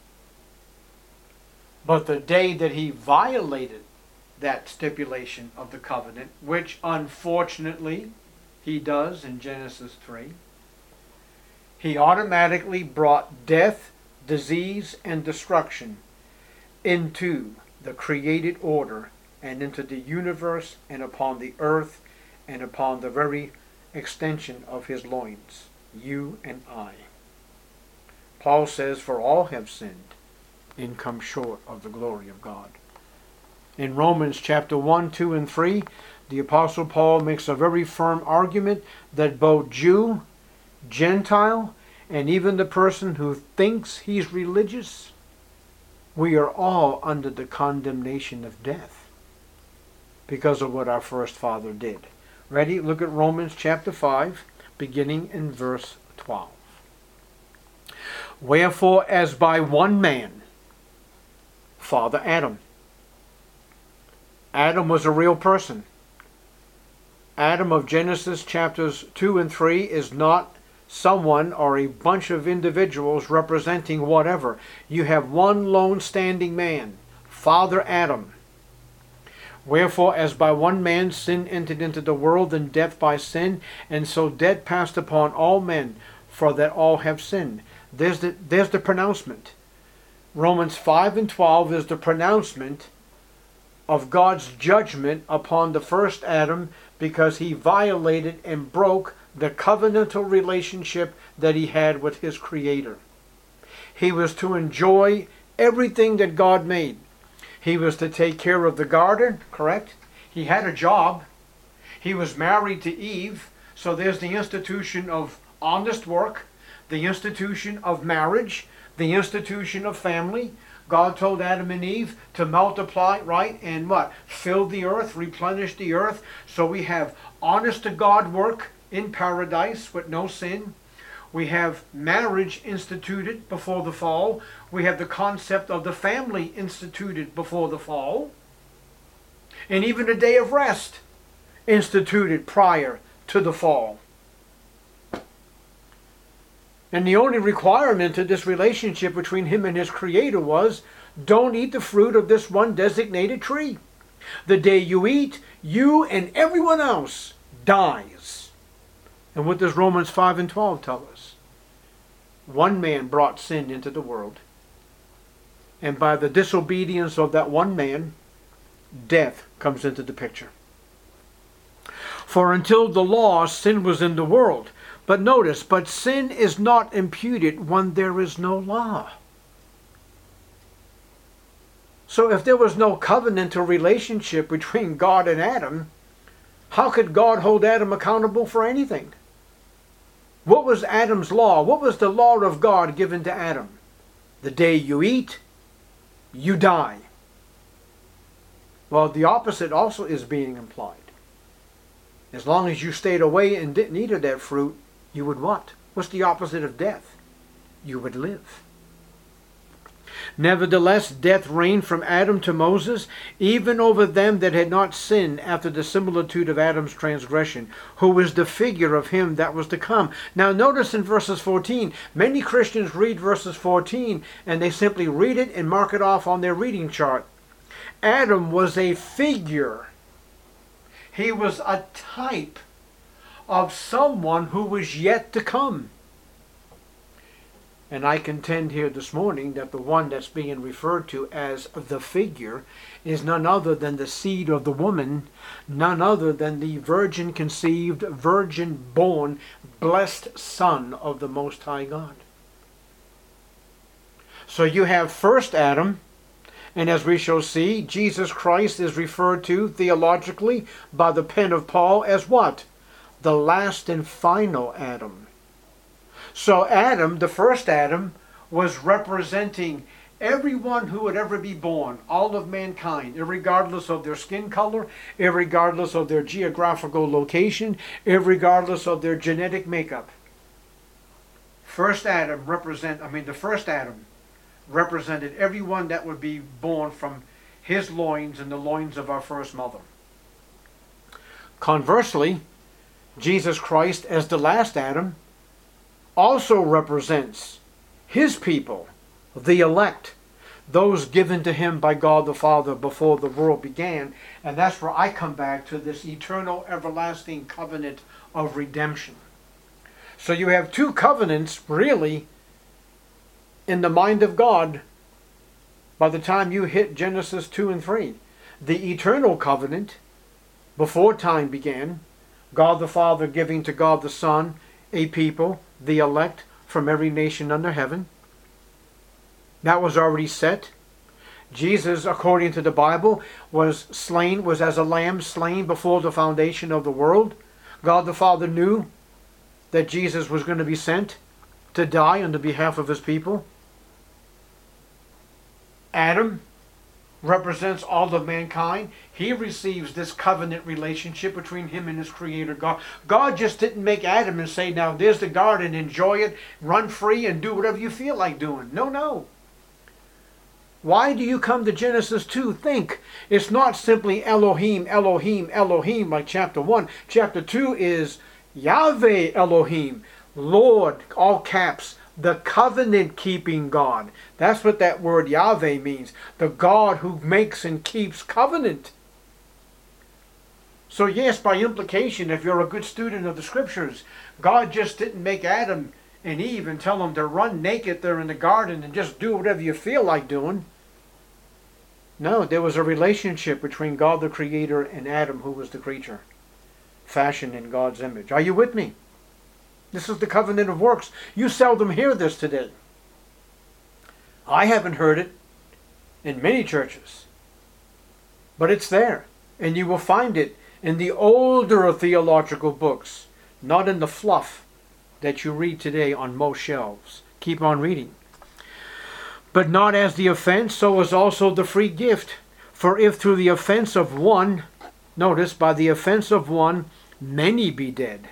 But the day that he violated that stipulation of the covenant, which unfortunately he does in Genesis three, he automatically brought death, disease, and destruction into the created order and into the universe and upon the earth and upon the very extension of his loins, you and I. Paul says, for all have sinned and come short of the glory of God. In Romans chapter one, two, and three, the Apostle Paul makes a very firm argument that both Jew, Gentile, and even the person who thinks he's religious, we are all under the condemnation of death because of what our first father did. Ready? Look at Romans chapter five, beginning in verse twelve. Wherefore, as by one man, Father Adam. Adam was a real person. Adam of Genesis chapters two and three is not someone or a bunch of individuals representing whatever. You have one lone standing man, Father Adam. Wherefore, as by one man sin entered into the world, and death by sin, and so death passed upon all men, for that all have sinned. There's the, there's the pronouncement. Romans five and twelve is the pronouncement of God's judgment upon the first Adam because he violated and broke the covenantal relationship that he had with his Creator. He was to enjoy everything that God made. He was to take care of the garden, correct? He had a job. He was married to Eve, so there's the institution of honest work, the institution of marriage, the institution of family. God told Adam and Eve to multiply, right, and what? Fill the earth, replenish the earth. So we have honest to God work in paradise with no sin. We have marriage instituted before the fall. We have the concept of the family instituted before the fall. And even a day of rest instituted prior to the fall. And the only requirement to this relationship between him and his Creator was, don't eat the fruit of this one designated tree. The day you eat, you and everyone else dies. And what does Romans five and twelve tell us? One man brought sin into the world. And by the disobedience of that one man, death comes into the picture. For until the law, sin was in the world. But notice, but sin is not imputed when there is no law. So if there was no covenantal relationship between God and Adam, how could God hold Adam accountable for anything? What was Adam's law? What was the law of God given to Adam? The day you eat, you die. Well, the opposite also is being implied. As long as you stayed away and didn't eat of that fruit, you would what? What's the opposite of death? You would live. Nevertheless, death reigned from Adam to Moses, even over them that had not sinned after the similitude of Adam's transgression, who was the figure of him that was to come. Now notice in verses fourteen, many Christians read verses fourteen and they simply read it and mark it off on their reading chart. Adam was a figure. He was a type of someone who was yet to come. And I contend here this morning that the one that's being referred to as the figure is none other than the seed of the woman, none other than the virgin conceived, virgin born, blessed Son of the Most High God. So you have first Adam, and as we shall see, Jesus Christ is referred to theologically by the pen of Paul as what? The last and final Adam. So Adam, the first Adam, was representing everyone who would ever be born, all of mankind, irregardless of their skin color, irregardless of their geographical location, irregardless of their genetic makeup. First Adam represent, I mean the first Adam represented everyone that would be born from his loins and the loins of our first mother. Conversely, Jesus Christ as the last Adam also represents his people, the elect, those given to him by God the Father before the world began. And that's where I come back to this eternal, everlasting covenant of redemption. So you have two covenants, really, in the mind of God by the time you hit Genesis two and three. The eternal covenant, before time began, God the Father giving to God the Son a people, the elect from every nation under heaven. That was already set. Jesus, according to the Bible, was slain, was as a lamb slain before the foundation of the world. God the Father knew that Jesus was going to be sent to die on the behalf of his people. Adam represents all of mankind. He receives this covenant relationship between him and his creator God. God just didn't make Adam and say, now there's the garden, enjoy it, run free and do whatever you feel like doing. No, no. Why do you come to Genesis two? Think. It's not simply Elohim, Elohim, Elohim like chapter one. Chapter two is Yahweh Elohim, Lord, all caps, the covenant-keeping God. That's what that word Yahweh means. The God who makes and keeps covenant. So yes, by implication, if you're a good student of the Scriptures, God just didn't make Adam and Eve and tell them to run naked there in the garden and just do whatever you feel like doing. No, there was a relationship between God the Creator and Adam, who was the creature, fashioned in God's image. Are you with me? This is the covenant of works. You seldom hear this today. I haven't heard it in many churches. But it's there. And you will find it in the older theological books, not in the fluff that you read today on most shelves. Keep on reading. But not as the offense, so is also the free gift. For if through the offense of one, notice, by the offense of one, many be dead.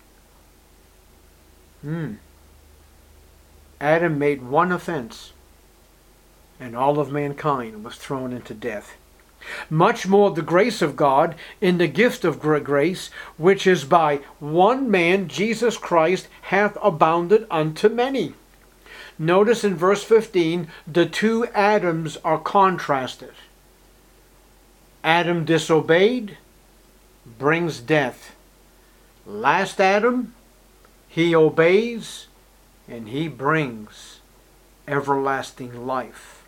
Hmm. Adam made one offense, and all of mankind was thrown into death. Much more the grace of God in the gift of grace, which is by one man, Jesus Christ, hath abounded unto many. Notice in verse fifteen, the two Adams are contrasted. Adam disobeyed, brings death. Last Adam, he obeys, and he brings everlasting life.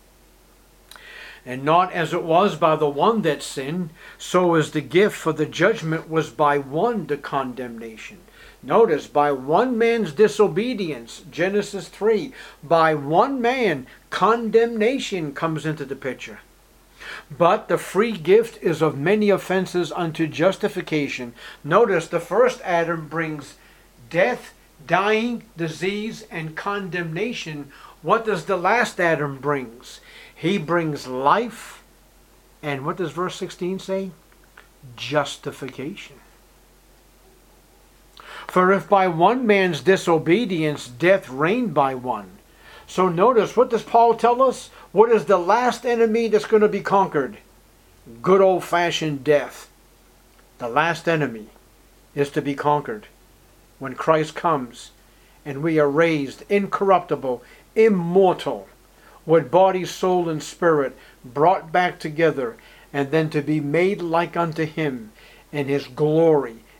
And not as it was by the one that sinned, so is the gift, for the judgment was by one the condemnation. Notice, by one man's disobedience, Genesis three, by one man, condemnation comes into the picture. But the free gift is of many offenses unto justification. Notice, the first Adam brings death, dying, disease, and condemnation. What does the last Adam brings? He brings life, and what does verse sixteen say? Justification. For if by one man's disobedience death reigned by one. So notice, what does Paul tell us? What is the last enemy that's going to be conquered? Good old-fashioned death. The last enemy is to be conquered when Christ comes and we are raised incorruptible, immortal, with body, soul, and spirit brought back together, and then to be made like unto him in his glory,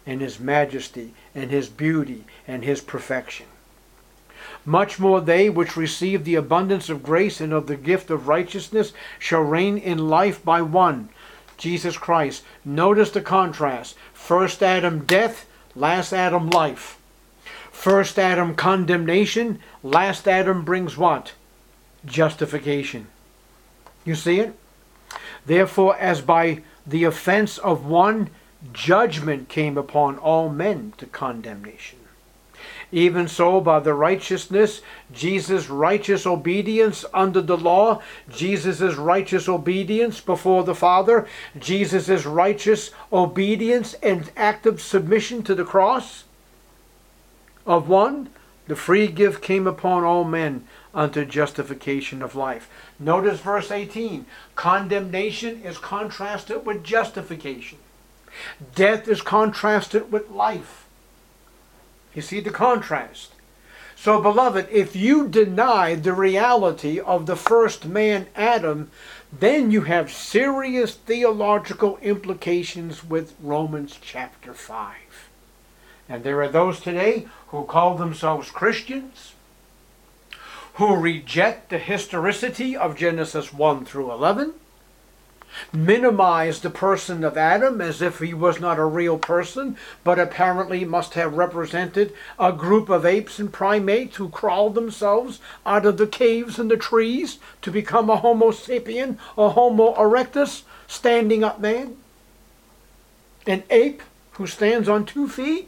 and His majesty and His beauty and His perfection. Much more they which receive the abundance of grace and of the gift of righteousness shall reign in life by one, Jesus Christ. Notice the contrast. First Adam death, last Adam life. First Adam condemnation, last Adam brings what? Justification. You see it? Therefore, as by the offense of one, judgment came upon all men to condemnation. Even so, by the righteousness, Jesus' righteous obedience under the law, Jesus' righteous obedience before the Father, Jesus' righteous obedience and active submission to the cross of one, the free gift came upon all men unto justification of life. Notice verse eighteen. Condemnation is contrasted with justification. Death is contrasted with life. You see the contrast. So, beloved, if you deny the reality of the first man, Adam, then you have serious theological implications with Romans chapter five. And there are those today who call themselves Christians, who reject the historicity of Genesis one through eleven, minimize the person of Adam as if he was not a real person, but apparently must have represented a group of apes and primates who crawled themselves out of the caves and the trees to become a Homo sapien, a Homo erectus, standing up man. An ape who stands on two feet.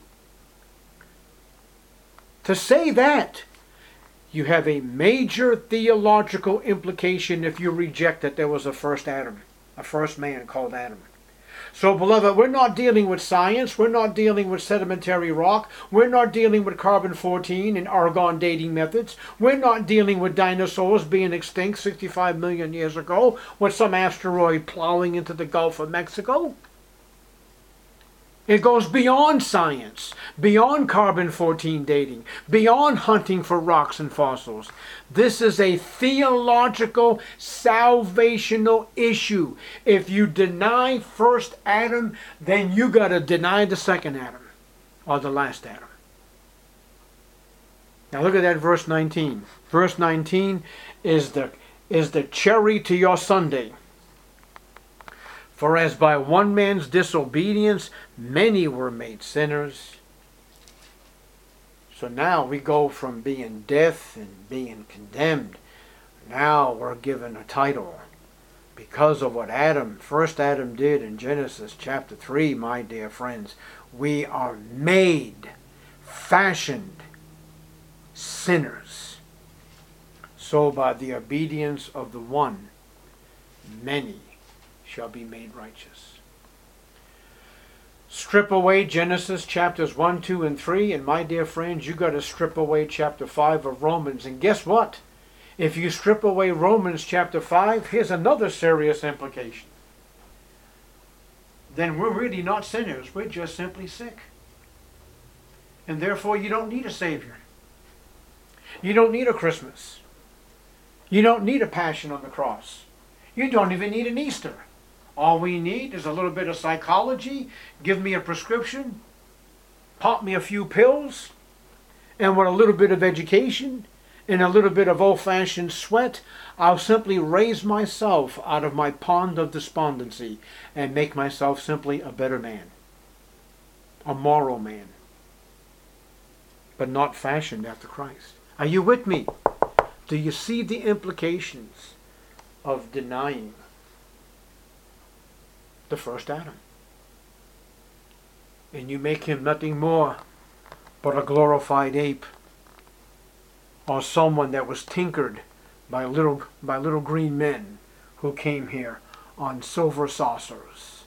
To say that, you have a major theological implication if you reject that there was a first Adam. A first man called Adam. So, beloved, we're not dealing with science. We're not dealing with sedimentary rock. We're not dealing with carbon fourteen and argon dating methods. We're not dealing with dinosaurs being extinct sixty-five million years ago with some asteroid plowing into the Gulf of Mexico. It goes beyond science, beyond carbon fourteen dating, beyond hunting for rocks and fossils. This is a theological, salvational issue. If you deny first Adam, then you got to deny the second Adam, or the last Adam. Now look at that verse nineteen. Verse nineteen is the, is the cherry to your sundae. For as by one man's disobedience many were made sinners. So now we go from being death and being condemned. Now we're given a title. Because of what Adam, first Adam did in Genesis chapter three, my dear friends, we are made, fashioned sinners. So by the obedience of the one, many shall be made righteous. Strip away Genesis chapters one, two, and three, and my dear friends, you got to strip away chapter five of Romans. And guess what? If you strip away Romans chapter five, here's another serious implication. Then we're really not sinners. We're just simply sick. And therefore you don't need a Savior. You don't need a Christmas. You don't need a Passion on the cross. You don't even need an Easter. All we need is a little bit of psychology, give me a prescription, pop me a few pills, and with a little bit of education and a little bit of old-fashioned sweat, I'll simply raise myself out of my pond of despondency and make myself simply a better man, a moral man, but not fashioned after Christ. Are you with me? Do you see the implications of denying the first Adam? And you make him nothing more but a glorified ape, or someone that was tinkered by little by little green men who came here on silver saucers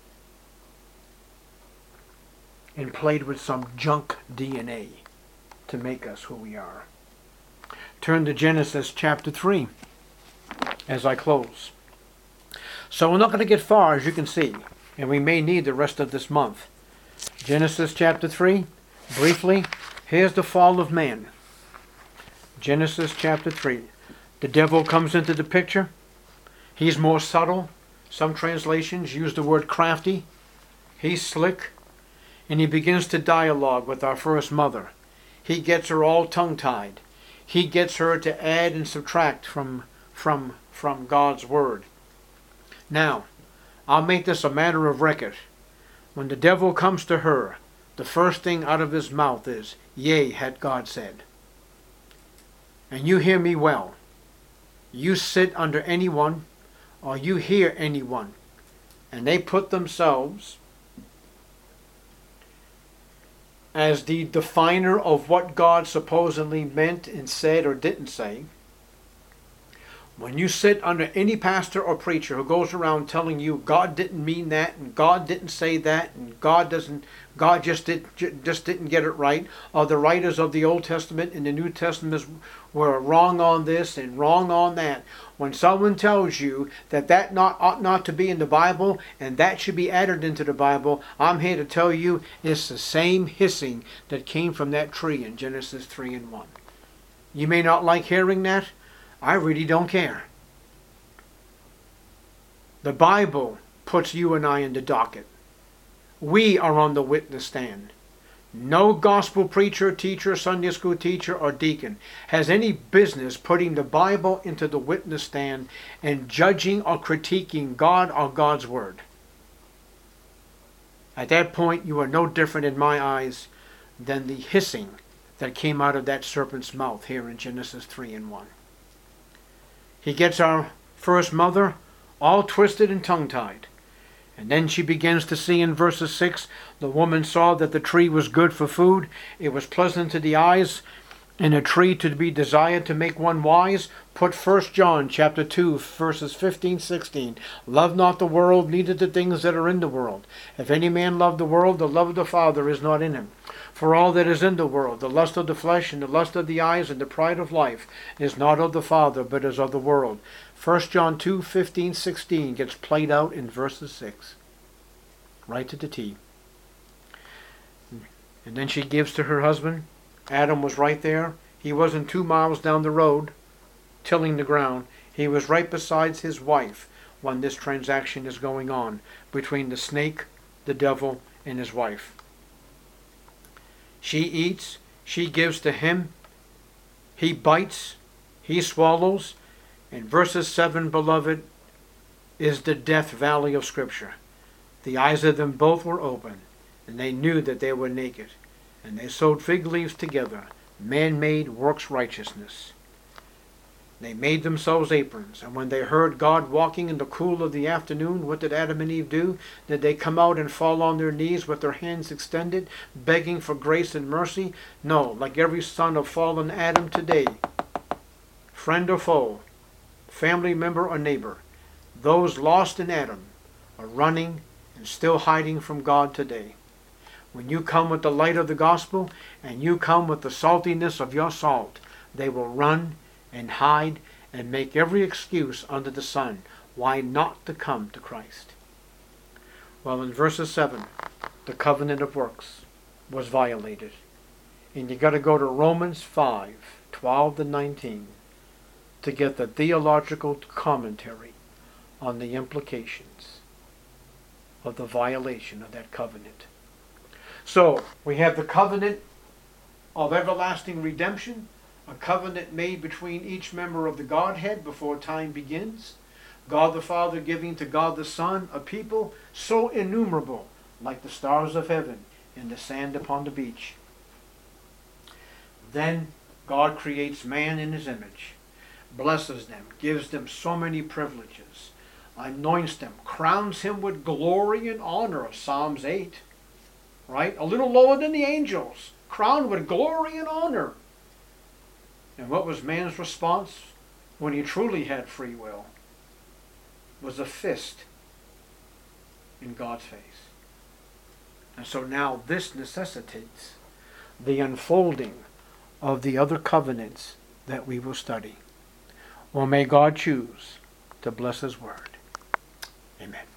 and played with some junk D N A to make us who we are. Turn to Genesis chapter three as I close. So we're not going to get far, as you can see, and we may need the rest of this month. Genesis chapter three, briefly, here's the fall of man. Genesis chapter three. The devil comes into the picture. He's more subtle. Some translations use the word crafty. He's slick. and he begins to dialogue with our first mother. He gets her all tongue-tied. He gets her to add and subtract from, from, from God's word. Now, I'll make this a matter of record. When the devil comes to her, the first thing out of his mouth is, "Yea, had God said." And you hear me well. You sit under anyone, or you hear anyone, and they put themselves as the definer of what God supposedly meant and said or didn't say. When you sit under any pastor or preacher who goes around telling you God didn't mean that and God didn't say that and God doesn't, God just did just didn't get it right, or the writers of the Old Testament and the New Testament were wrong on this and wrong on that. When someone tells you that that not ought not to be in the Bible and that should be added into the Bible, I'm here to tell you it's the same hissing that came from that tree in Genesis three and one. You may not like hearing that. I really don't care. The Bible puts you and I in the docket. We are on the witness stand. No gospel preacher, teacher, Sunday school teacher, or deacon has any business putting the Bible into the witness stand and judging or critiquing God or God's word. At that point, you are no different in my eyes than the hissing that came out of that serpent's mouth here in Genesis three and one. He gets our first mother all twisted and tongue-tied. And then she begins to see in verses six, the woman saw that the tree was good for food, it was pleasant to the eyes, and a tree to be desired to make one wise. Put First John chapter two, verses fifteen, sixteen. Love not the world, neither the things that are in the world. If any man love the world, the love of the Father is not in him. For all that is in the world, the lust of the flesh, and the lust of the eyes, and the pride of life, is not of the Father, but is of the world. First John two, fifteen, sixteen gets played out in verses six. Right to the T. And then she gives to her husband. Adam was right there. He wasn't two miles down the road, tilling the ground. He was right beside his wife when this transaction is going on between the snake, the devil, and his wife. She eats, she gives to him, he bites, he swallows, and verses seven, beloved, is the death valley of Scripture. The eyes of them both were open, and they knew that they were naked, and they sewed fig leaves together, man-made works righteousness. They made themselves aprons, and when they heard God walking in the cool of the afternoon, what did Adam and Eve do? Did they come out and fall on their knees with their hands extended, begging for grace and mercy? No, like every son of fallen Adam today, friend or foe, family member or neighbor, those lost in Adam are running and still hiding from God today. When you come with the light of the gospel, and you come with the saltiness of your salt, they will run and hide and make every excuse under the sun why not to come to Christ. Well, in verses seven, the covenant of works was violated. And you got to go to Romans five, twelve to nineteen to get the theological commentary on the implications of the violation of that covenant. So, we have the covenant of everlasting redemption, a covenant made between each member of the Godhead before time begins. God the Father giving to God the Son a people so innumerable, like the stars of heaven and the sand upon the beach. Then God creates man in his image, blesses them, gives them so many privileges, anoints them, crowns him with glory and honor, Psalms eight. Right? A little lower than the angels, crowned with glory and honor. And what was man's response when he truly had free will? Was a fist in God's face. And so now this necessitates the unfolding of the other covenants that we will study. Well, may God choose to bless his word. Amen.